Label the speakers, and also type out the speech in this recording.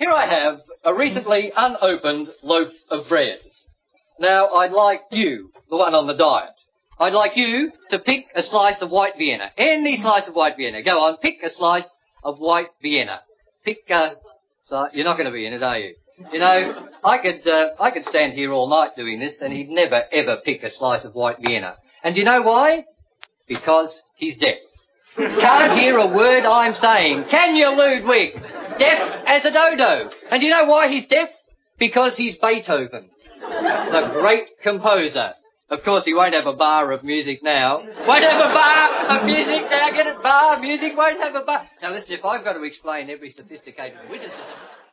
Speaker 1: Here I have a recently unopened loaf of bread. Now, I'd like you, the one on the diet, I'd like you to pick a slice of white Vienna. Any slice of white Vienna. Go on, pick a slice of white Vienna. You're not going to be in it, are you? You know, I could stand here all night doing this, and he'd never, ever pick a slice of white Vienna. And do you know why? Because he's deaf. Can't hear a word I'm saying. Can you, Ludwig? Deaf as a dodo. And do you know why he's deaf? Because he's Beethoven, the great composer. Of course, he won't have a bar of music now. Won't have a bar of music now. Get it? Bar, music, won't have a bar. Now listen, if I've got to explain every sophisticated witticism